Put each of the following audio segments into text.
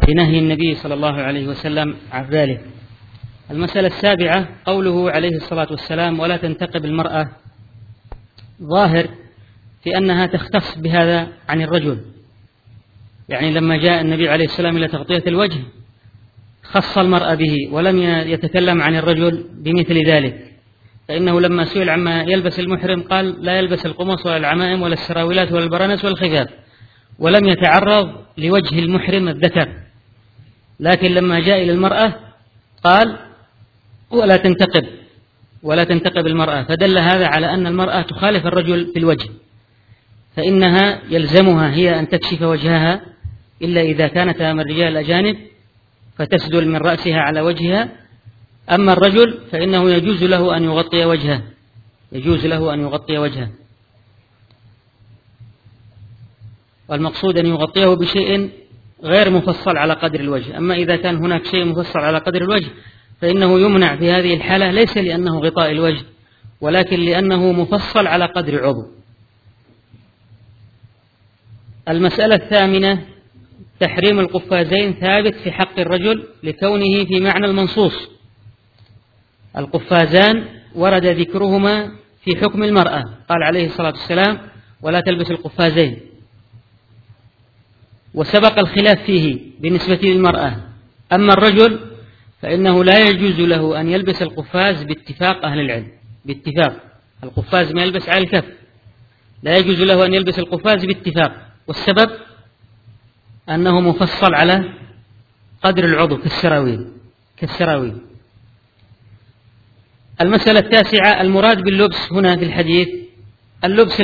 بنهي النبي صلى الله عليه وسلم عن ذلك. المسألة السابعة قوله عليه الصلاة والسلام: ولا تنتقب المرأة، ظاهر في أنها تختص بهذا عن الرجل، يعني لما جاء النبي عليه السلام إلى تغطية الوجه خص المرأة به ولم يتكلم عن الرجل بمثل ذلك، فإنه لما سئل عما يلبس المحرم قال: لا يلبس القمص ولا العمائم ولا السراويلات ولا البرانس ولا الخفاف، ولم يتعرض لوجه المحرم الذكر. لكن لما جاء إلى المرأة قال: ولا تنتقب المرأة، فدل هذا على أن المرأة تخالف الرجل في الوجه، فإنها يلزمها هي أن تكشف وجهها إلا إذا كانت من الرجال الأجانب فتسدل من رأسها على وجهها. أما الرجل فإنه يجوز له أن يغطي وجهه، والمقصود أن يغطيه بشيء غير مفصل على قدر الوجه. أما إذا كان هناك شيء مفصل على قدر الوجه فإنه يمنع في هذه الحالة، ليس لأنه غطاء الوجه ولكن لأنه مفصل على قدر عضو. المسألة الثامنة: تحريم القفازين ثابت في حق الرجل لكونه في معنى المنصوص. القفازان ورد ذكرهما في حكم المرأة، قال عليه الصلاة والسلام: ولا تلبس القفازين، وسبق الخلاف فيه بالنسبة للمرأة. أما الرجل فإنه لا يجوز له أن يلبس القفاز باتفاق أهل العلم، القفاز ما يلبس على الكف، لا يجوز له أن يلبس القفاز باتفاق، والسبب أنه مفصل على قدر العضو كالسراويل. المسألة التاسعة: المراد باللبس هنا في الحديث اللبس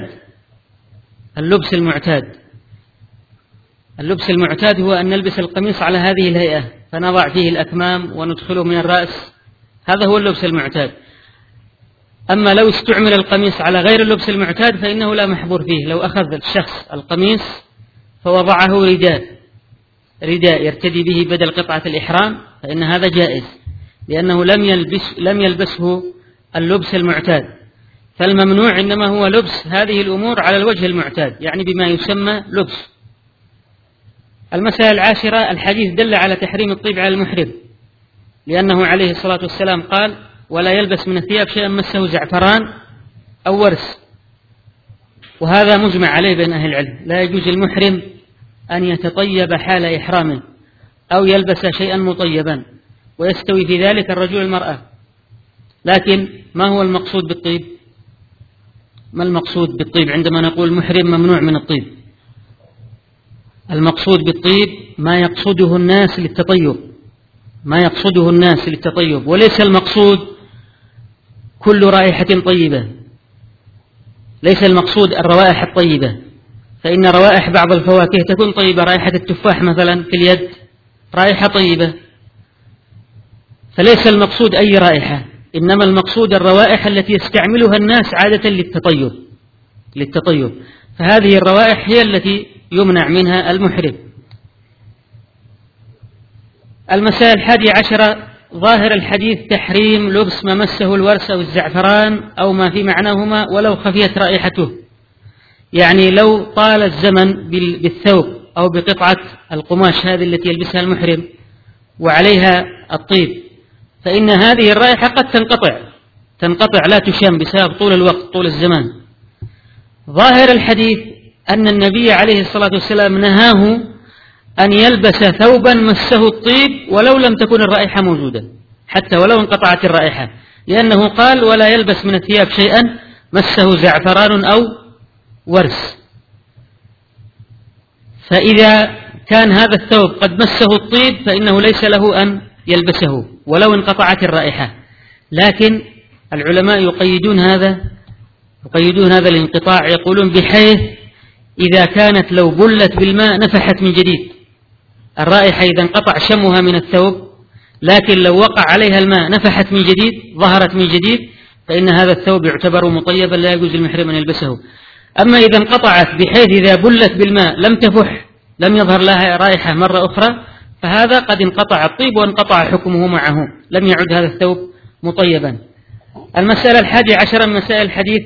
المعتاد هو أن نلبس القميص على هذه الهيئة، فنضع فيه الأكمام وندخله من الرأس، هذا هو اللبس المعتاد. أما لو استعمل القميص على غير اللبس المعتاد فإنه لا محظور فيه. لو أخذ الشخص القميص فوضعه رداء يرتدي به بدل قطعة الإحرام فإن هذا جائز، لأنه لم يلبسه اللبس المعتاد. فالممنوع إنما هو لبس هذه الأمور على الوجه المعتاد، يعني بما يسمى لبس. المسألة العاشرة: الحديث دل على تحريم الطيب على المحرم، لأنه عليه الصلاة والسلام قال: ولا يلبس من الثياب شيئا مسه زعفران أو ورس، وهذا مجمع عليه بين أهل العلم. لا يجوز المحرم أن يتطيب حال إحرامه أو يلبس شيئا مطيبا، ويستوي في ذلك الرجل والمرأة. لكن ما هو المقصود بالطيب؟ ما المقصود بالطيب عندما نقول محرم ممنوع من الطيب؟ المقصود بالطيب ما يقصده الناس للتطيب، وليس المقصود كل رائحة طيبة، ليس المقصود الروائح الطيبة، فإن روائح بعض الفواكه تكون طيبة، رائحة التفاح مثلا في اليد رائحة طيبة، فليس المقصود أي رائحة، إنما المقصود الروائح التي يستعملها الناس عادة للتطيب، فهذه الروائح هي التي يمنع منها المحرم. المسائل 11: ظاهر الحديث تحريم لبس ما مسه الورس أو الزعفران أو ما في معناهما ولو خفيت رائحته، يعني لو طال الزمن بالثوب أو بقطعة القماش هذه التي يلبسها المحرم وعليها الطيب، فإن هذه الرائحة قد تنقطع لا تشم بسبب طول الوقت، طول الزمان. ظاهر الحديث أن النبي عليه الصلاة والسلام نهاه أن يلبس ثوبا مسه الطيب ولو لم تكن الرائحة موجودة، حتى ولو انقطعت الرائحة، لأنه قال: ولا يلبس من الثياب شيئا مسه زعفران أو ورس. فإذا كان هذا الثوب قد مسه الطيب فإنه ليس له أن يلبسه ولو انقطعت الرائحة. لكن العلماء يقيدون هذا الانقطاع، يقولون: بحيث إذا كانت لو بلت بالماء نفحت من جديد، الرائحة إذا انقطع شمها من الثوب، لكن لو وقع عليها الماء نفحت من جديد، ظهرت من جديد، فإن هذا الثوب يعتبر مطيبا لا يجوز المحرم أن يلبسه. أما إذا انقطعت بحيث إذا بلت بالماء لم تفح، لم يظهر لها رائحة مرة أخرى، فهذا قد انقطع الطيب وانقطع حكمه معه، لم يعد هذا الثوب مطيبا. المسألة 11 من مسائل الحديث:، أن الحديث ورد بلبس الثوب المطيب،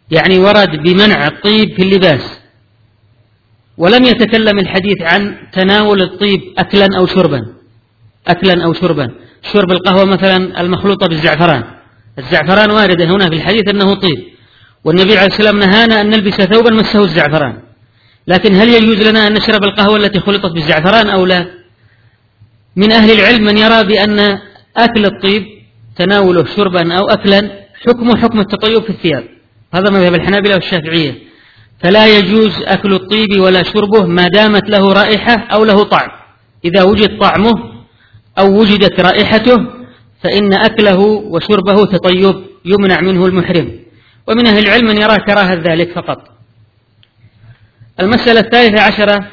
يعني ورد بمنع الطيب في اللباس، ولم يتكلم الحديث عن تناول الطيب أكلا أو شربا. شرب القهوة مثلا المخلوطة بالزعفران، الزعفران وارد هنا في الحديث أنه طيب، والنبي عليه السلام نهانا أن نلبس ثوبا مسه الزعفران، لكن هل يجوز لنا أن نشرب القهوة التي خلطت بالزعفران أو لا؟ من أهل العلم من يرى بأن أكل الطيب تناوله شربا أو أكلا حكمه حكم التطيب في الثياب، هذا مذهب الحنابلة والشافعية، فلا يجوز أكل الطيب ولا شربه ما دامت له رائحة أو له طعم. إذا وجد طعمه أو وجدت رائحته فإن أكله وشربه تطيب يمنع منه المحرم، ومن أهل العلم من يرى كراهة ذلك فقط. المسألة 13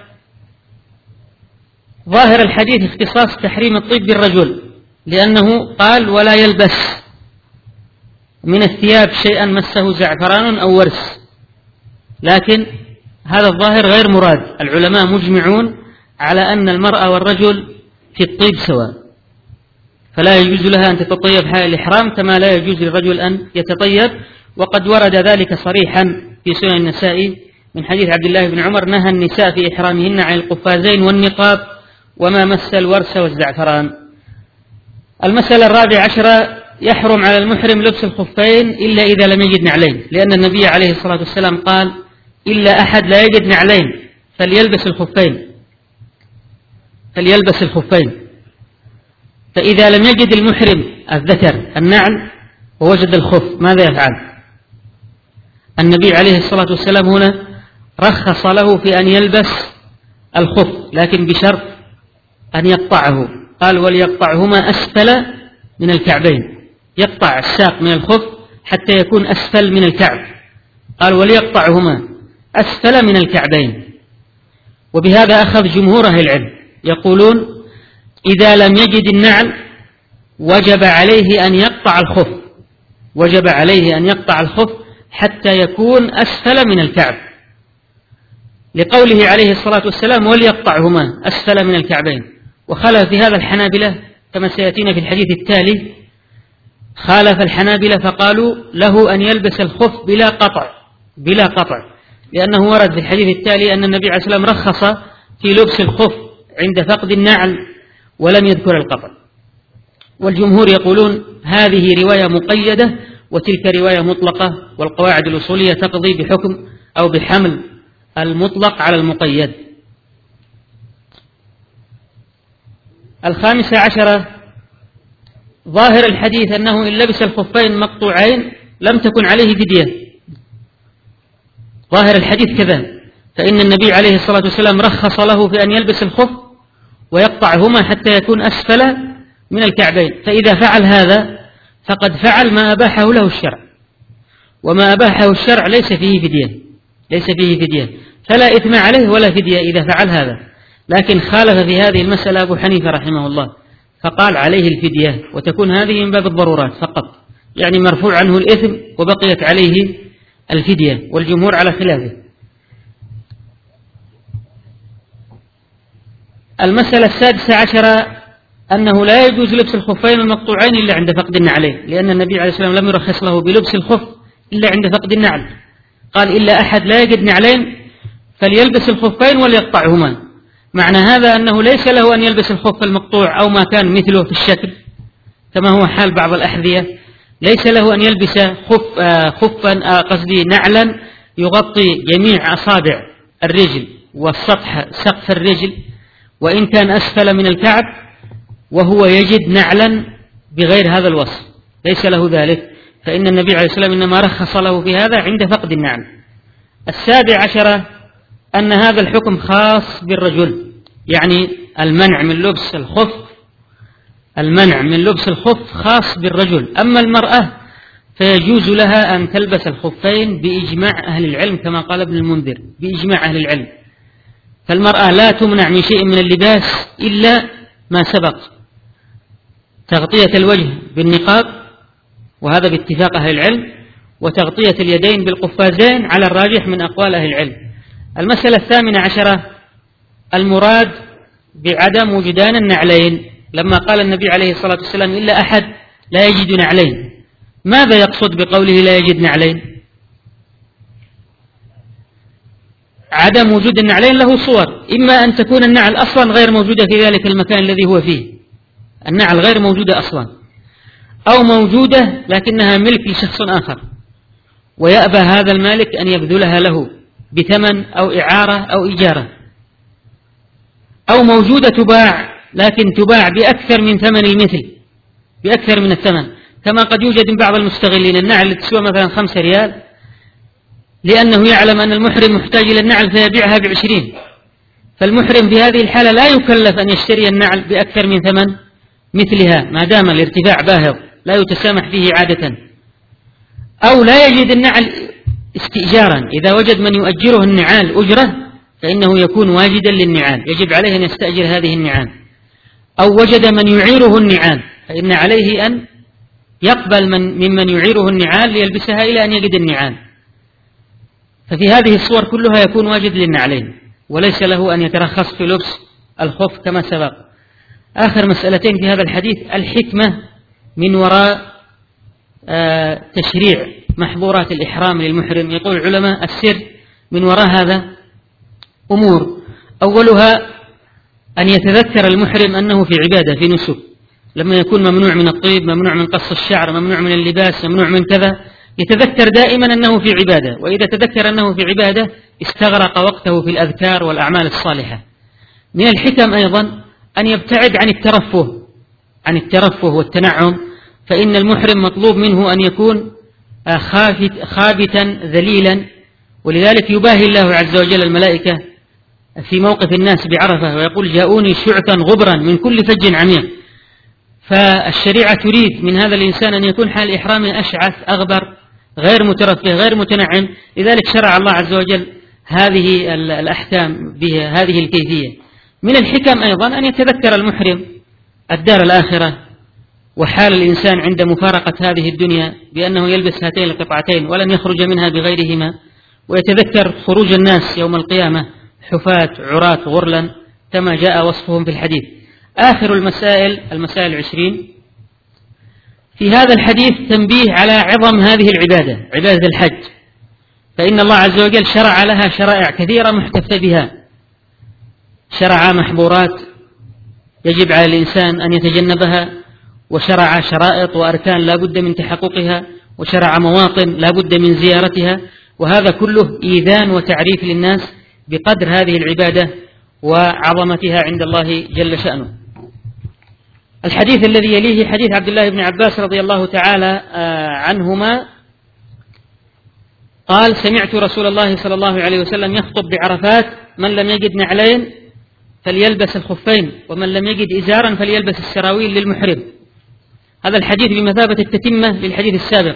ظاهر الحديث اختصاص تحريم الطيب بالرجل، لأنه قال ولا يلبس من الثياب شيئا مسه زعفران أو ورس، لكن هذا الظاهر غير مراد. العلماء مجمعون على أن المرأة والرجل في الطيب سواء، فلا يجوز لها أن تتطيب حال الإحرام كما لا يجوز للرجل أن يتطيب، وقد ورد ذلك صريحا في سنن النسائي من حديث عبد الله بن عمر نهى النساء في إحرامهن عن القفازين والنقاب وما مس الورس والزعفران. المسألة 14 يحرم على المحرم لبس الخفين إلا إذا لم يجد نعلين، لأن النبي عليه الصلاة والسلام قال إلا أحد لا يجد نعلين فليلبس الخفين. فإذا لم يجد المحرم الذكر النعل ووجد الخف ماذا يفعل؟ النبي عليه الصلاة والسلام هنا رخص له في أن يلبس الخف، لكن بشرط أن يقطعه، قال وليقطعهما أسفل من الكعبين، يقطع الساق من الخف حتى يكون أسفل من الكعب، قال وليقطعهما أسفل من الكعبين. وبهذا أخذ جمهور أهل العلم، يقولون إذا لم يجد النعل وجب عليه أن يقطع الخف حتى يكون أسفل من الكعب، لقوله عليه الصلاة والسلام وليقطعهما أسفل من الكعبين. وخالف في هذا الحنابلة كما سيأتينا في الحديث التالي، خالف الحنابلة فقالوا له أن يلبس الخف بلا قطع، لأنه ورد في الحديث التالي أن النبي عليه الصلاة والسلام رخص في لبس الخف عند فقد النعل ولم يذكر القطع. والجمهور يقولون هذه رواية مقيدة وتلك رواية مطلقة، والقواعد الأصولية تقضي بحكم أو بحمل المطلق على المقيد. 15 ظاهر الحديث أنه إن لبس الخفين مقطوعين لم تكن عليه فدية، ظاهر الحديث كذا، فإن النبي عليه الصلاة والسلام رخص له في أن يلبس الخف ويقطعهما حتى يكون أسفل من الكعبين، فإذا فعل هذا فقد فعل ما أباحه له الشرع، وما أباحه الشرع ليس فيه فدية، فلا إثم عليه ولا فدية إذا فعل هذا. لكن خالف في هذه المسألة أبو حنيفة رحمه الله فقال عليه الفدية، وتكون هذه من باب الضرورات فقط، يعني مرفوع عنه الإثم وبقيت عليه الفدية، والجمهور على خلافه. المسألة 16 أنه لا يجوز لبس الخفين المقطوعين إلا عند فقد النعلين، لأن النبي عليه الصلاة والسلام لم يرخص له بلبس الخف إلا عند فقد النعل، قال إلا أحد لا يجد نعلين فليلبس الخفين وليقطعهما. معنى هذا أنه ليس له أن يلبس الخف المقطوع أو ما كان مثله في الشكل كما هو حال بعض الأحذية، ليس له أن يلبس نعلا يغطي جميع أصابع الرجل والسطح سقف الرجل وإن كان أسفل من الكعب، وهو يجد نعلا بغير هذا الوصف ليس له ذلك، فإن النبي عليه الصلاة والسلام إنما رخص له في هذا عند فقد النعل. 17 أن هذا الحكم خاص بالرجل، يعني المنع من لبس الخف خاص بالرجل، أما المرأة فيجوز لها أن تلبس الخفين بإجماع أهل العلم كما قال ابن المنذر، بإجماع أهل العلم، فالمرأة لا تمنع من شيء من اللباس إلا ما سبق، تغطية الوجه بالنقاب وهذا باتفاق أهل العلم، وتغطية اليدين بالقفازين على الراجح من أقوال أهل العلم. المسألة 18 المراد بعدم وجدان النعلين، لما قال النبي عليه الصلاة والسلام إلا أحد لا يجد نعلين، ماذا يقصد بقوله لا يجد نعلين؟ عدم وجود النعلين له صور: إما أن تكون النعل أصلا غير موجودة في ذلك المكان الذي هو فيه، النعل غير موجودة أصلا، أو موجودة لكنها ملك لشخص آخر ويأبى هذا المالك أن يبذلها له بثمن أو إعارة أو إجارة، أو موجودة تباع لكن تباع بأكثر من ثمن المثل، بأكثر من الثمن، كما قد يوجد من بعض المستغلين النعل تسوى مثلا 5 ريال لأنه يعلم أن المحرم محتاج إلى النعل فيبيعها ب20، فالمحرم في هذه الحالة لا يكلف أن يشتري النعل بأكثر من ثمن مثلها ما دام الارتفاع باهظ لا يتسامح فيه عادة. أو لا يجد النعل استئجارا، إذا وجد من يؤجره النعال أجرة فإنه يكون واجدا للنعال، يجب عليه أن يستأجر هذه النعال. أو وجد من يعيره النعال فإن عليه أن يقبل ممن يعيره النعال ليلبسها إلى أن يجد النعال. ففي هذه الصور كلها يكون واجد للنعلين وليس له أن يترخص في لبس الخف كما سبق. آخر مسألتين في هذا الحديث: الحكمة من وراء تشريع محظورات الإحرام للمحرم. يقول العلماء السر من وراء هذا أمور: أولها أن يتذكر المحرم أنه في عبادة، في نسك، لما يكون ممنوع من الطيب، ممنوع من قص الشعر، ممنوع من اللباس، ممنوع من كذا، يتذكر دائما أنه في عبادة، وإذا تذكر أنه في عبادة استغرق وقته في الأذكار والأعمال الصالحة. من الحكم أيضا أن يبتعد عن الترفه والتنعم، فإن المحرم مطلوب منه أن يكون خابتا ذليلا، ولذلك يباهي الله عز وجل الملائكة في موقف الناس بعرفة ويقول: جاءوني شعثا غبرا من كل فج عميق. فالشريعة تريد من هذا الإنسان أن يكون حال إحرامه أشعث أغبر غير مترفه غير متنعم، لذلك شرع الله عز وجل هذه الأحكام بهذه الكيفية. من الحكم أيضا أن يتذكر المحرم الدار الآخرة وحال الإنسان عند مفارقة هذه الدنيا بأنه يلبس هاتين القطعتين ولن يخرج منها بغيرهما، ويتذكر خروج الناس يوم القيامة حفاة عراة غرلا كما جاء وصفهم في الحديث. آخر المسائل 20 في هذا الحديث تنبيه على عظم هذه العبادة، عبادة الحج، فإن الله عز وجل شرع لها شرائع كثيرة محتفى بها، شرع محظورات يجب على الإنسان أن يتجنبها، وشرع شرائط وأركان لا بد من تحققها، وشرع مواطن لا بد من زيارتها، وهذا كله إيذان وتعريف للناس بقدر هذه العبادة وعظمتها عند الله جل شأنه. الحديث الذي يليه حديث عبد الله بن عباس رضي الله تعالى عنهما قال: سمعت رسول الله صلى الله عليه وسلم يخطب بعرفات: من لم يجد نعلين فليلبس الخفين، ومن لم يجد إزارا فليلبس السراويل للمحرم. هذا الحديث بمثابة التتمة للحديث السابق،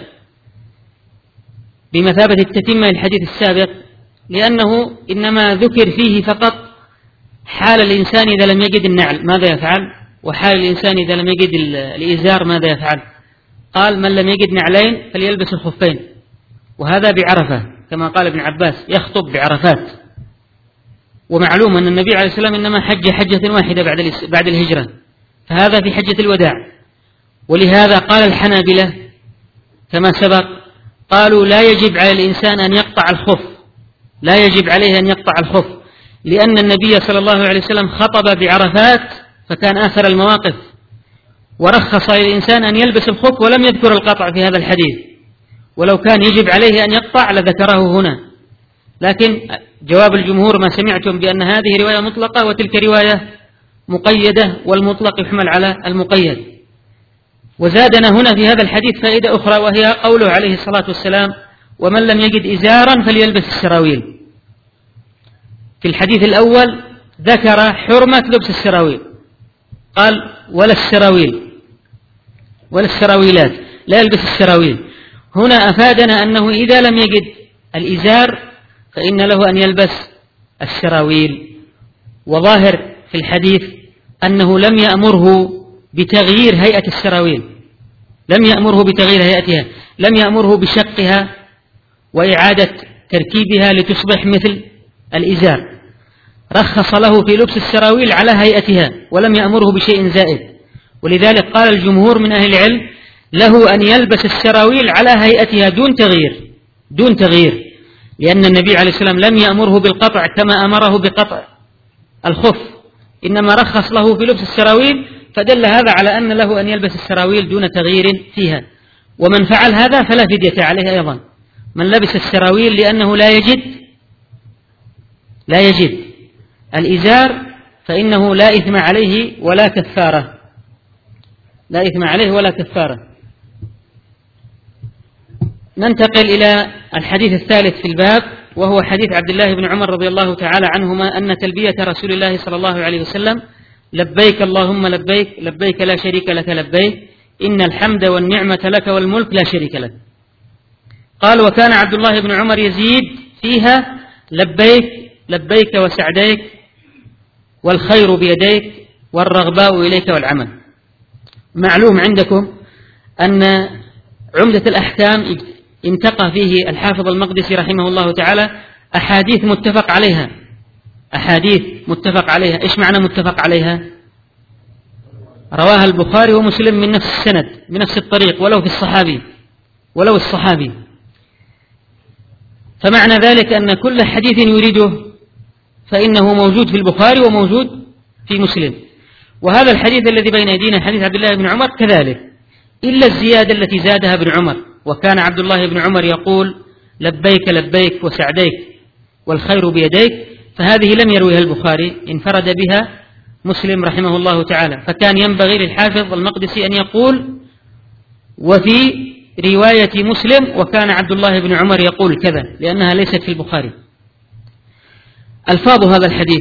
بمثابة التتمة للحديث السابق، لأنه إنما ذكر فيه فقط حال الإنسان إذا لم يجد النعل ماذا يفعل، وحال الإنسان إذا لم يجد الإزار ماذا يفعل. قال: من لم يجد نعلين فليلبس الخفين، وهذا بعرفة كما قال ابن عباس يخطب بعرفات. ومعلوم أن النبي عليه السلام إنما حج حجة واحدة بعد الهجرة، فهذا في حجة الوداع. ولهذا قال الحنابلة كما سبق، قالوا لا يجب على الإنسان أن يقطع الخف، لا يجب عليه أن يقطع الخف، لأن النبي صلى الله عليه وسلم خطب بعرفات فكان آخر المواقف، ورخص للإنسان أن يلبس الخف ولم يذكر القطع في هذا الحديث، ولو كان يجب عليه أن يقطع لذكره هنا. لكن جواب الجمهور ما سمعتم بأن هذه رواية مطلقة وتلك رواية مقيدة، والمطلق يحمل على المقيد. وزادنا هنا في هذا الحديث فائدة أخرى، وهي قوله عليه الصلاة والسلام: ومن لم يجد إزارا فليلبس السراويل. في الحديث الأول ذكر حرمة لبس السراويل، قال: ولا السراويل ولا السراويلات، لا يلبس السراويل. هنا أفادنا أنه إذا لم يجد الإزار فإن له أن يلبس السراويل. وظاهر في الحديث أنه لم يأمره بتغيير هيئة السراويل، لم يأمره بتغيير هيئتها، لم يأمره بشقها وإعادة تركيبها لتصبح مثل الإزار، رخص له في لبس السراويل على هيئتها ولم يأمره بشيء زائد. ولذلك قال الجمهور من أهل العلم له أن يلبس السراويل على هيئتها دون تغيير، لأن النبي عليه السلام لم يأمره بالقطع كما أمره بقطع الخف، إنما رخص له في لبس السراويل، فدل هذا على أن له أن يلبس السراويل دون تغيير فيها. ومن فعل هذا فلا فدية عليه أيضا، من لبس السراويل لأنه لا يجد الإزار فإنه لا إثم عليه ولا كفارة، لا إثم عليه ولا كفارة. ننتقل إلى الحديث الثالث في الباب، وهو حديث عبد الله بن عمر رضي الله تعالى عنهما أن تلبية رسول الله صلى الله عليه وسلم: لبيك اللهم لبيك، لبيك لا شريك لك لبيك، إن الحمد والنعمة لك والملك لا شريك لك. قال: وكان عبد الله بن عمر يزيد فيها: لبيك لبيك وسعديك، والخير بيديك، والرغباء إليك والعمل. معلوم عندكم أن عمدة الأحكام انتقى فيه الحافظ المقدسي رحمه الله تعالى أحاديث متفق عليها، أحاديث متفق عليها. إيش معنى متفق عليها؟ رواها البخاري ومسلم من نفس السند، من نفس الطريق، ولو الصحابي. فمعنى ذلك أن كل حديث يريده فإنه موجود في البخاري وموجود في مسلم. وهذا الحديث الذي بين أيدينا حديث عبد الله بن عمر كذلك، إلا الزيادة التي زادها ابن عمر: وكان عبد الله بن عمر يقول: لبيك لبيك وسعديك، والخير بيديك. فهذه لم يرويها البخاري، انفرد بها مسلم رحمه الله تعالى. فكان ينبغي للحافظ المقدسي أن يقول: وفي رواية مسلم وكان عبد الله بن عمر يقول كذا، لأنها ليست في البخاري. ألفاظ هذا الحديث: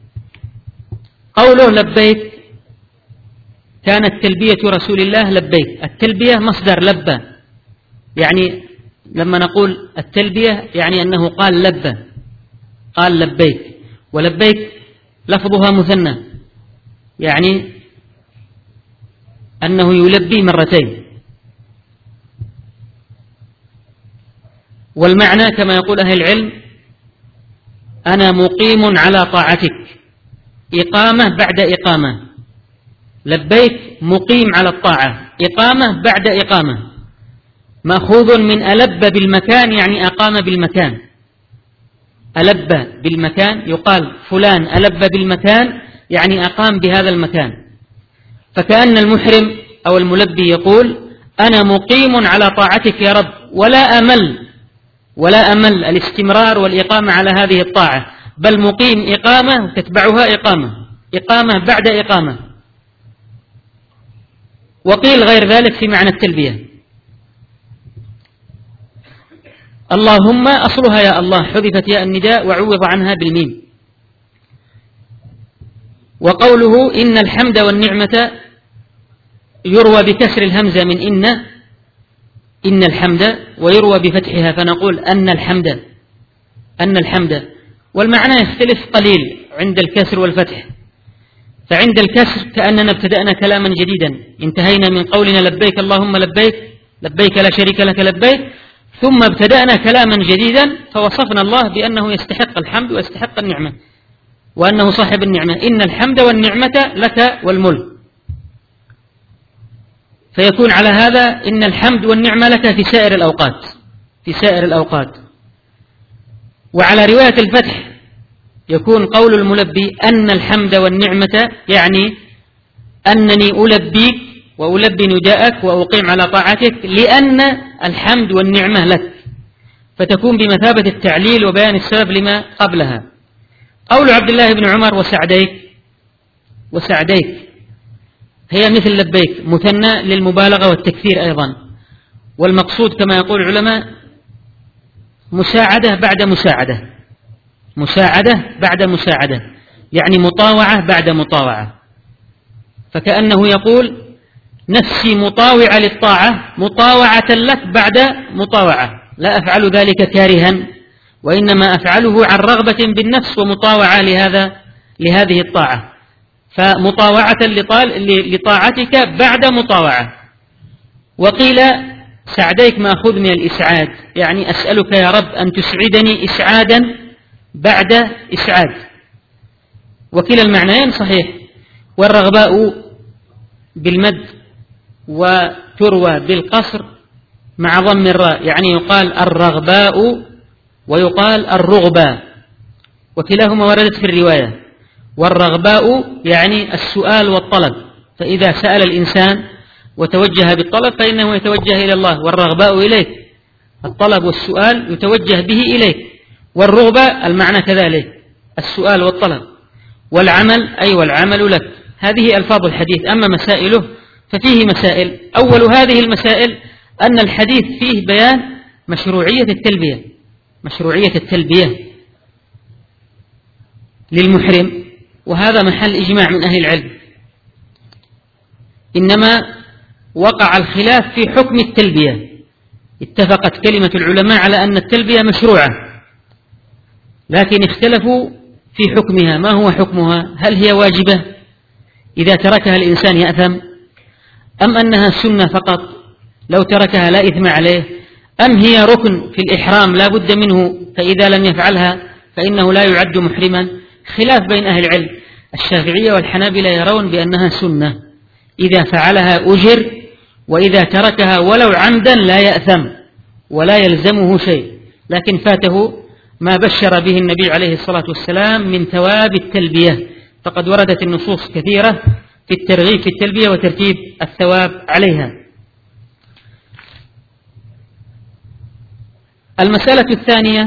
قوله لبيك، كانت تلبية رسول الله لبيك. التلبية مصدر لبى، يعني لما نقول التلبية يعني أنه قال لبى، قال لبيك. ولبيك لفظها مثنى، يعني أنه يلبي مرتين. والمعنى كما يقول أهل العلم: أنا مقيم على طاعتك، إقامة بعد إقامة. لبيك مقيم على الطاعة، إقامة بعد إقامة، مأخوذ من ألب بالمكان، يعني أقام بالمكان. ألب بالمكان، يقال فلان ألب بالمكان، يعني أقام بهذا المكان. فكأن المحرم أو الملبي يقول: أنا مقيم على طاعتك يا رب، ولا أمل الاستمرار والإقامة على هذه الطاعة، بل مقيم إقامة تتبعها إقامة بعد إقامة. وقيل غير ذلك في معنى التلبية. اللهم أصلها يا الله، حذفت ياء النداء وعوض عنها بالميم. وقوله إن الحمد والنعمة يروى بكسر الهمزة من إن الحمد، ويروى بفتحها فنقول أن الحمد. والمعنى يختلف قليل عند الكسر والفتح. فعند الكسر كأننا ابتدأنا كلاما جديدا، انتهينا من قولنا لبيك اللهم لبيك، لبيك لا شريك لك لبيك، ثم ابتدأنا كلاما جديدا فوصفنا الله بأنه يستحق الحمد ويستحق النعمة، وأنه صاحب النعمة. إن الحمد والنعمة لك والملك. فيكون على هذا إن الحمد والنعمة لك في سائر الأوقات. وعلى رواية الفتح يكون قول الملبي أن الحمد والنعمة، يعني أنني ألبيك وألبي نداءك وأقيم على طاعتك لأن الحمد والنعمة لك، فتكون بمثابة التعليل وبيان السبب لما قبلها. قول عبد الله بن عمر وسعديك هي مثل لبيك، مثنى للمبالغة والتكثير أيضا. والمقصود كما يقول العلماء مساعدة بعد مساعدة، يعني مطاوعة بعد مطاوعة. فكأنه يقول نفسي مطاوعة للطاعة، مطاوعة لك بعد مطاوعة، لا أفعل ذلك كارها، وإنما أفعله عن رغبة بالنفس ومطاوعة لهذه الطاعة. فمطاوعة لطاعتك بعد مطاوعة. وقيل سعديك مأخوذ من الإسعاد، يعني أسألك يا رب أن تسعدني إسعادا بعد إسعاد. وكلا المعنيين صحيح. والرغباء بالمد وتروى بالقصر مع ضم الراء، يعني يقال الرغباء ويقال الرغبة، وكلاهما وردت في الرواية. والرغباء يعني السؤال والطلب، فإذا سأل الإنسان وتوجه بالطلب فإنه يتوجه إلى الله، والرغباء إليك، الطلب والسؤال يتوجه به إليك. والرغبة المعنى كذلك، السؤال والطلب. والعمل أي والعمل لك. هذه ألفاظ الحديث. أما مسائله ففيه مسائل. أول هذه المسائل أن الحديث فيه بيان مشروعية التلبية، مشروعية التلبية للمحرم، وهذا محل إجماع من أهل العلم، إنما وقع الخلاف في حكم التلبية. اتفقت كلمة العلماء على أن التلبية مشروعة، لكن اختلفوا في حكمها. ما هو حكمها؟ هل هي واجبة إذا تركها الإنسان يأثم، أم أنها سنة فقط لو تركها لا إثم عليه، أم هي ركن في الإحرام لا بد منه فإذا لم يفعلها فإنه لا يعد محرما؟ خلاف بين أهل العلم. الشافعية والحنابلة يرون بأنها سنة، إذا فعلها أجر، وإذا تركها ولو عمدا لا يأثم ولا يلزمه شيء، لكن فاته ما بشر به النبي عليه الصلاة والسلام من ثواب التلبية، فقد وردت النصوص كثيرة في الترغيب في التلبية وترتيب الثواب عليها. المسألة الثانية: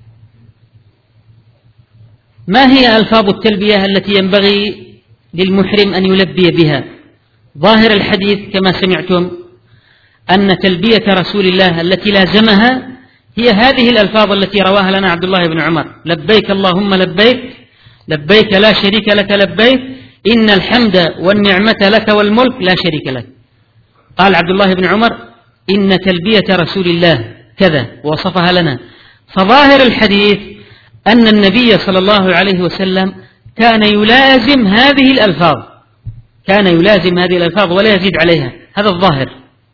ما هي ألفاظ التلبية التي ينبغي للمحرم أن يلبي بها؟ ظاهر الحديث كما سمعتم أن تلبية رسول الله التي لازمها هي هذه الألفاظ التي رواها لنا عبد الله بن عمر: لبيك اللهم لبيك، لبيك لا شريك لك لبيك، إن الحمد والنعمة لك والملك لا شريك لك. قال عبد الله بن عمر: إن تلبية رسول الله كذا، وصفها لنا. فظاهر الحديث أن النبي صلى الله عليه وسلم كان يلازم هذه الألفاظ، كان يلازم هذه الألفاظ ولا يزيد عليها، هذا الظاهر.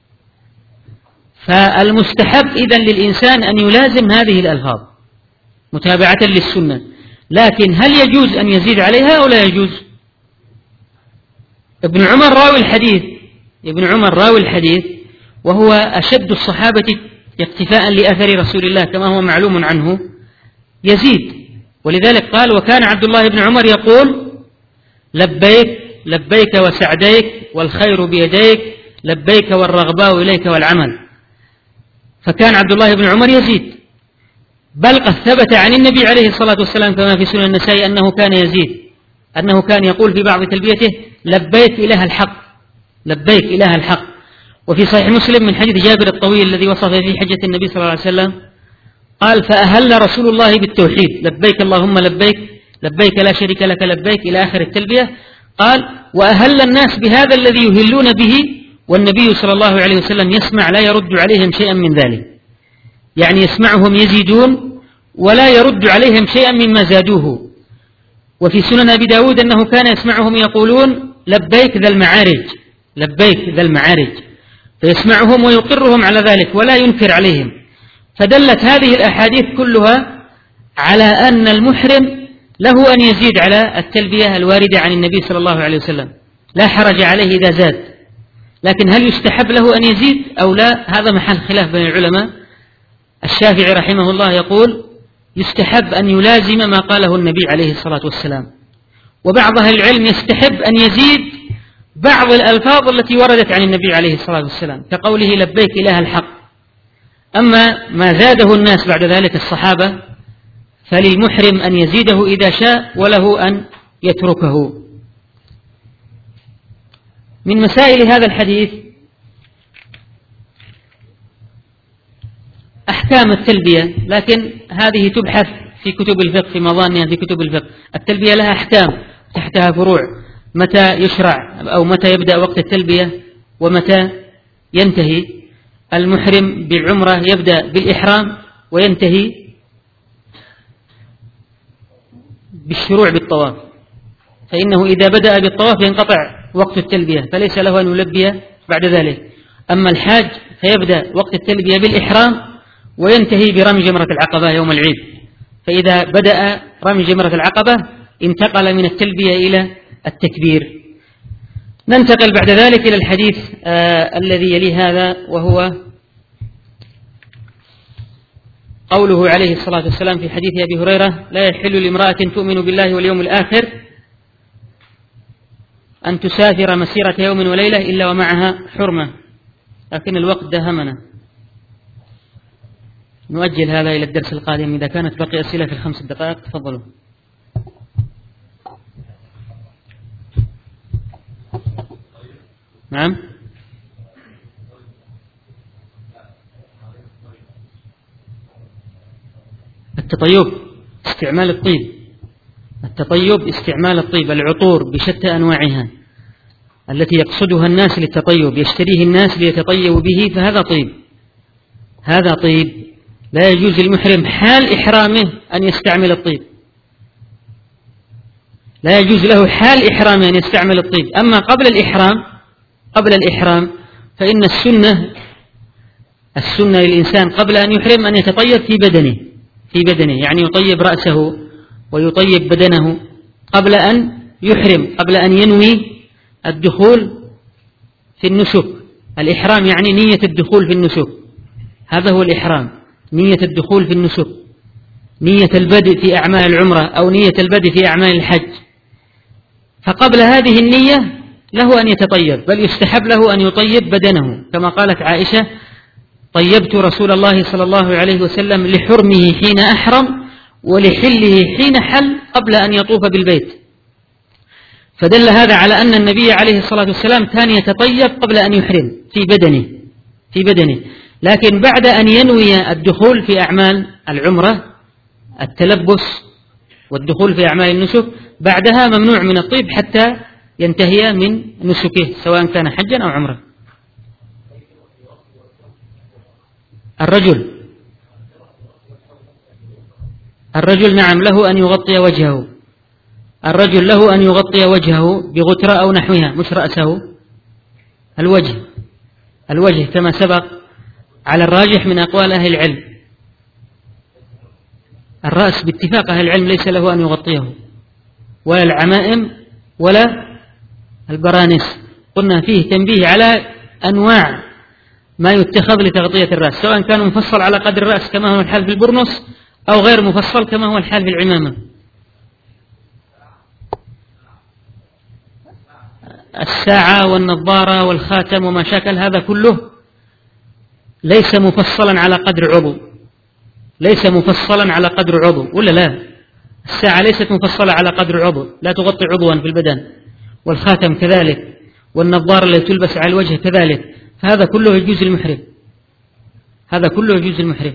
فالمستحب إذن للإنسان أن يلازم هذه الألفاظ متابعة للسنة، لكن هل يجوز أن يزيد عليها أو لا يجوز؟ ابن عمر راوي الحديث وهو أشد الصحابة اقتفاء لأثر رسول الله كما هو معلوم عنه، يزيد، ولذلك قال: وكان عبد الله بن عمر يقول: لبيك لبيك وسعديك والخير بيديك، لبيك والرغباء إليك والعمل. فكان عبد الله بن عمر يزيد، بل قد ثبت عن النبي عليه الصلاة والسلام كما في سنن النسائي أنه كان يزيد، أنه كان يقول في بعض تلبيته: لبيك إله الحق، لبيك إله الحق. وفي صحيح مسلم من حديث جابر الطويل الذي وصف فيه حجة النبي صلى الله عليه وسلم قال: فأهل رسول الله بالتوحيد، لبيك اللهم لبيك، لبيك لا شريك لك لبيك، إلى آخر التلبية. قال: وأهل الناس بهذا الذي يهلون به، والنبي صلى الله عليه وسلم يسمع لا يرد عليهم شيئا من ذلك، يعني يسمعهم يزيدون ولا يرد عليهم شيئا مما زادوه. وفي سنن أبي داود أنه كان يسمعهم يقولون: لبيك ذا المعارج، لبيك ذا المعارج، فيسمعهم ويقرهم على ذلك ولا ينكر عليهم. فدلت هذه الأحاديث كلها على أن المحرم له أن يزيد على التلبية الواردة عن النبي صلى الله عليه وسلم، لا حرج عليه إذا زاد، لكن هل يستحب له أن يزيد أو لا؟ هذا محل خلاف بين العلماء. الشافعي رحمه الله يقول: يستحب أن يلازم ما قاله النبي عليه الصلاة والسلام، وبعض أهل العلم يستحب أن يزيد بعض الألفاظ التي وردت عن النبي عليه الصلاة والسلام كقوله: لبيك إله الحق. أما ما زاده الناس بعد ذلك الصحابة فللمحرم أن يزيده إذا شاء وله أن يتركه. من مسائل هذا الحديث أحكام التلبية، لكن هذه تبحث في كتب الفقه، في مظانها في كتب الفقه. التلبية لها أحكام تحتها فروع: متى يشرع أو متى يبدأ وقت التلبية ومتى ينتهي. المحرم بالعمرة يبدأ بالإحرام وينتهي بالشروع بالطواف، فإنه إذا بدأ بالطواف ينقطع وقت التلبية فليس له أن يلبي بعد ذلك. أما الحاج فيبدأ وقت التلبية بالإحرام وينتهي برمي جمرة العقبة يوم العيد، فإذا بدأ رمي جمرة العقبة انتقل من التلبية إلى التكبير. ننتقل بعد ذلك إلى الحديث الذي يلي هذا، وهو قوله عليه الصلاة والسلام في حديث أبي هريرة: لا يحل لامرأة تؤمن بالله واليوم الآخر أن تسافر مسيرة يوم وليلة إلا ومعها حرمة. لكن الوقت داهمنا، نؤجل هذا إلى الدرس القادم. إذا كانت بقي أسئلة في ال5 دقائق تفضلوا. نعم. التطيب استعمال الطيب، التطيب استعمال الطيب، العطور بشتى أنواعها التي يقصدها الناس للتطيب، يشتريه الناس ليتطيبوا به، فهذا طيب، هذا طيب. لا يجوز للمحرم حال إحرامه أن يستعمل الطيب، لا يجوز له حال إحرامه أن يستعمل الطيب. أما قبل الإحرام فإن السنة للإنسان قبل أن يحرم أن يتطيب في بدنه، يعني يطيب رأسه ويطيب بدنه قبل أن يحرم، قبل أن ينوي الدخول في النسك. الإحرام يعني نية الدخول في النسك، هذا هو الإحرام، نية الدخول في النسك، نية البدء في أعمال العمرة أو نية البدء في أعمال الحج. فقبل هذه النية له أن يتطيب، بل يستحب له أن يطيب بدنه، كما قالت عائشة: طيبت رسول الله صلى الله عليه وسلم لحرمه حين أحرم ولحله حين حل قبل أن يطوف بالبيت. فدل هذا على أن النبي عليه الصلاة والسلام كان يتطيب قبل أن يحرم في بدنه، لكن بعد أن ينوي الدخول في أعمال العمرة، التلبس والدخول في أعمال النسك، بعدها ممنوع من الطيب حتى ينتهي من نسكه سواء كان حجا أو عمرة. الرجل نعم له أن يغطي وجهه، الرجل له أن يغطي وجهه بغترة أو نحوها، مش رأسه، الوجه كما سبق على الراجح من أقوال أهل العلم. الرأس باتفاق أهل العلم ليس له أن يغطيه، ولا العمائم ولا البرانس. قلنا فيه تنبيه على أنواع ما يتخذ لتغطية الرأس، سواء كان مفصل على قدر الرأس كما هو الحال في البرنس أو غير مفصل كما هو الحال في العمامة. الساعة والنظارة والخاتم وما شاكل هذا كله ليس مفصلا على قدر عضو، ليس مفصلا على قدر عضو، ولا لا؟ الساعة ليست مفصلة على قدر عضو، لا تغطي عضوا في البدن، والخاتم كذلك، والنظارة التي تلبس على الوجه كذلك. فهذا كله يجوز المحرم، هذا كله يجوز المحرم.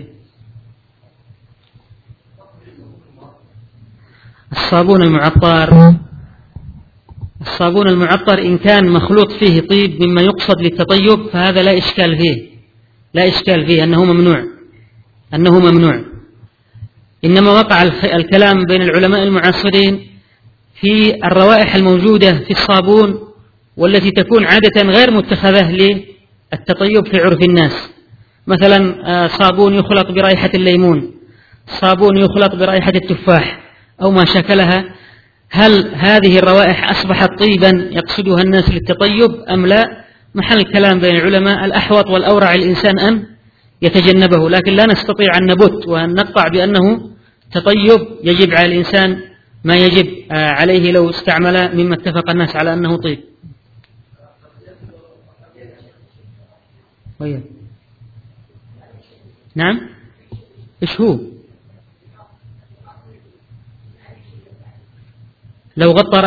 الصابون المعطر إن كان مخلوط فيه طيب مما يقصد للتطيب فهذا لا إشكال فيه أنه ممنوع. إنما وقع الكلام بين العلماء المعاصرين في الروائح الموجودة في الصابون والتي تكون عادة غير متخذة للتطيب في عرف الناس، مثلا صابون يخلط برائحة الليمون، صابون يخلط برائحة التفاح أو ما شاكلها. هل هذه الروائح أصبحت طيبا يقصدها الناس للتطيب أم لا؟ محل الكلام بين العلماء. الأحوط والأورع الإنسان أن يتجنبه، لكن لا نستطيع أن نبت وأن نقطع بأنه تطيب يجب على الإنسان ما يجب عليه لو استعمل مما اتفق الناس على أنه طيب. نعم، إيش هو؟ لو غطى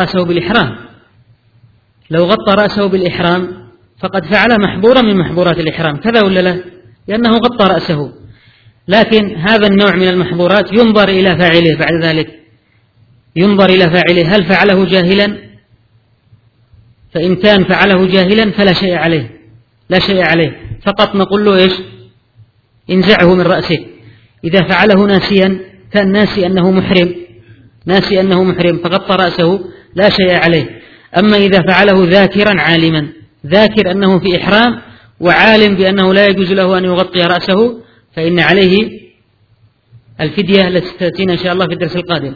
رأسه بالإحرام فقد فعل محظورا من محظورات الإحرام، كذا ولا لا؟ لأنه غطى رأسه. لكن هذا النوع من المحظورات ينظر إلى فاعله بعد ذلك، ينظر إلى فاعله هل فعله جاهلا؟ فإن كان فعله جاهلا فلا شيء عليه، فقط نقول له إيش؟ انزعه من رأسك. إذا فعله ناسيا، كان ناسي أنه محرم فغطى رأسه، لا شيء عليه. أما إذا فعله ذاكرا عالما، ذاكر أنه في إحرام وعالم بأنه لا يجوز له أن يغطي رأسه، فإن عليه الفدية التي تأتينا إن شاء الله في الدرس القادم.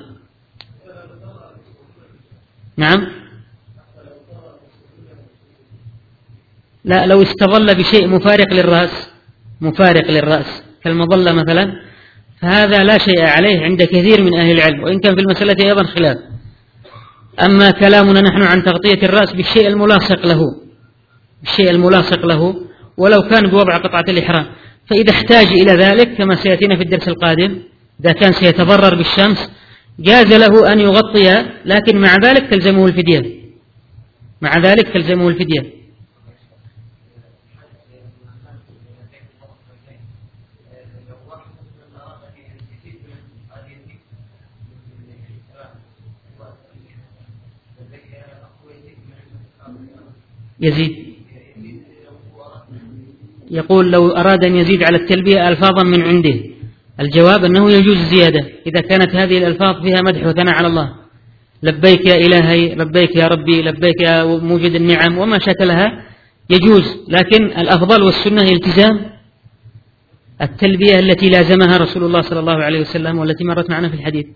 نعم، لا، لو استظل بشيء مفارق للرأس كالمظلة مثلا، فهذا لا شيء عليه عند كثير من أهل العلم، وإن كان في المسألة أيضا خلاف. أما كلامنا نحن عن تغطية الرأس بالشيء الملاصق له ولو كان بوضع قطعة الإحرام، فإذا احتاج إلى ذلك كما سيأتينا في الدرس القادم، إذا كان سيتضرر بالشمس جاز له أن يغطي، لكن مع ذلك تلزمه الفدية. يزيد، يقول لو أراد أن يزيد على التلبية ألفاظا من عنده، الجواب أنه يجوز الزيادة إذا كانت هذه الألفاظ فيها مدح وثناء على الله، لبيك يا إلهي، لبيك يا ربي، لبيك يا موجد النعم وما شكلها يجوز، لكن الأفضل والسنة التزام التلبية التي لازمها رسول الله صلى الله عليه وسلم والتي مرت معنا في الحديث.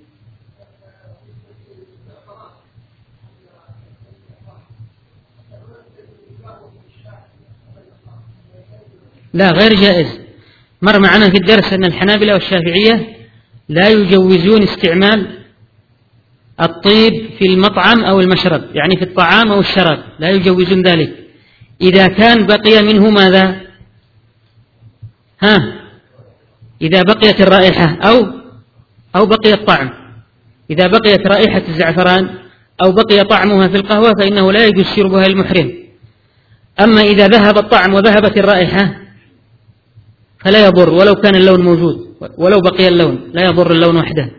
لا، غير جائز. مر معنا في الدرس أن الحنابلة والشافعية لا يجوزون استعمال الطيب في المطعم أو المشرب، يعني في الطعام أو الشراب لا يجوزون ذلك إذا كان بقي منه ماذا؟ إذا بقيت الرائحة أو بقي الطعم. إذا بقيت رائحة الزعفران أو بقي طعمها في القهوة فإنه لا يجوز شربها المحرم. أما إذا ذهب الطعم وذهبت الرائحة فلا يضر ولو كان اللون موجود، ولو بقي اللون لا يضر اللون وحده.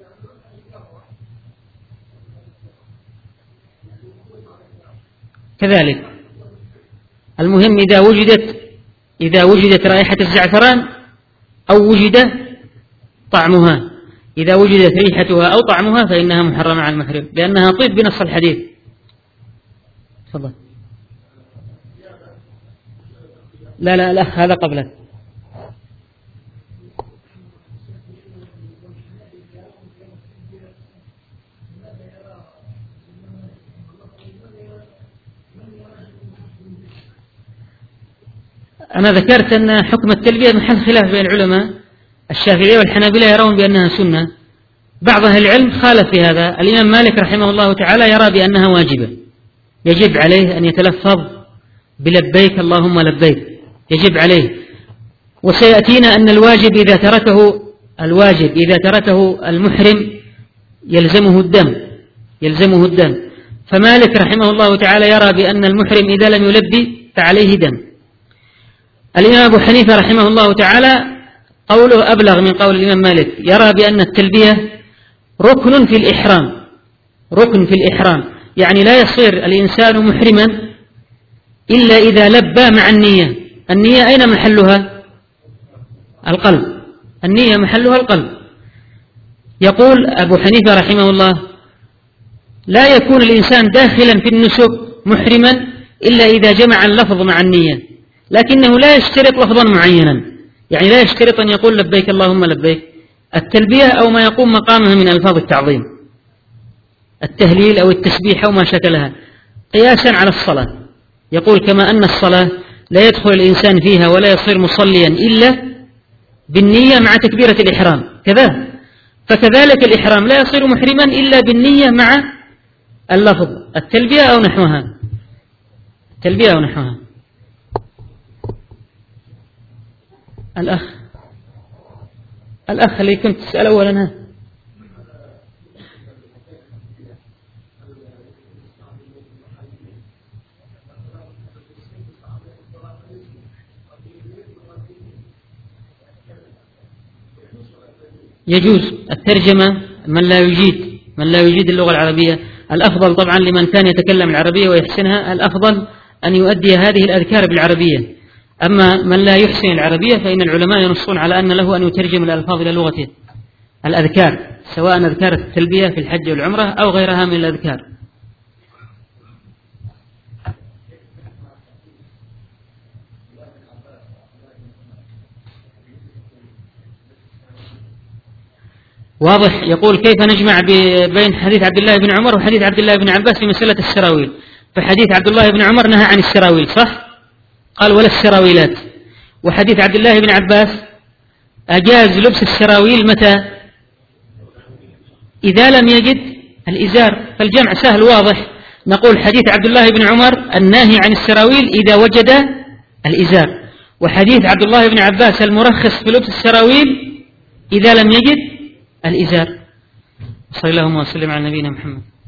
كذلك المهم إذا وجدت رائحة الزعفران أو وجد طعمها، إذا وجدت ريحتها أو طعمها فإنها محرمة على المحرم لأنها طيب بنص الحديث. تفضل. لا الأخ هذا قبلك. أنا ذكرت أن حكم التلبية محل خلاف بين العلماء، الشافعية والحنابلة يرون بأنها سنة، بعض أهل العلم خالف في هذا. الإمام مالك رحمه الله تعالى يرى بأنها واجبة، يجب عليه أن يتلفظ بلبيك اللهم لبيك، يجب عليه. وسيأتينا أن الواجب إذا تركه المحرم يلزمه الدم. فمالك رحمه الله تعالى يرى بأن المحرم إذا لم يلبي فعليه دم. الإمام أبو حنيفة رحمه الله تعالى قوله أبلغ من قول الإمام مالك، يرى بأن التلبية ركن في الإحرام، يعني لا يصير الإنسان محرما إلا إذا لبى مع النية. النية أين محلها؟ القلب. النية محلها القلب. يقول أبو حنيفة رحمه الله لا يكون الإنسان داخلا في النسك محرما إلا إذا جمع اللفظ مع النية، لكنه لا يشترط لفظا معينا، يعني لا يشترط أن يقول لبيك اللهم لبيك. التلبية أو ما يقوم مقامها من ألفاظ التعظيم، التهليل أو التسبيح أو ما شكلها، قياسا على الصلاة. يقول كما أن الصلاة لا يدخل الإنسان فيها ولا يصير مصليا إلا بالنية مع تكبيرة الإحرام، فكذلك الإحرام لا يصير محرما إلا بالنية مع اللفظ، التلبية أو نحوها. الأخ اللي كنت تسأل أولا، يجوز الترجمة من لا يجيد اللغة العربية. الأفضل طبعا لمن كان يتكلم العربية ويحسنها، الأفضل أن يؤدي هذه الأذكار بالعربية. أما من لا يحسن العربية فإن العلماء ينصون على أن له أن يترجم الألفاظ إلى لغته، الأذكار، سواء أذكار التلبية في الحج والعمرة أو غيرها من الأذكار. واضح. يقول كيف نجمع بين حديث عبد الله بن عمر وحديث عبد الله بن عباس في مسألة السراويل؟ فحديث عبد الله بن عمر نهى عن السراويل، صح؟ قال ولا السراويلات. وحديث عبد الله بن عباس أجاز لبس السراويل متى؟ إذا لم يجد الإزار، فالجمع سهل واضح. نقول حديث عبد الله بن عمر الناهي عن السراويل إذا وجد الإزار، وحديث عبد الله بن عباس المرخص في لبس السراويل إذا لم يجد الإزار. صلى الله وسلم على نبينا محمد.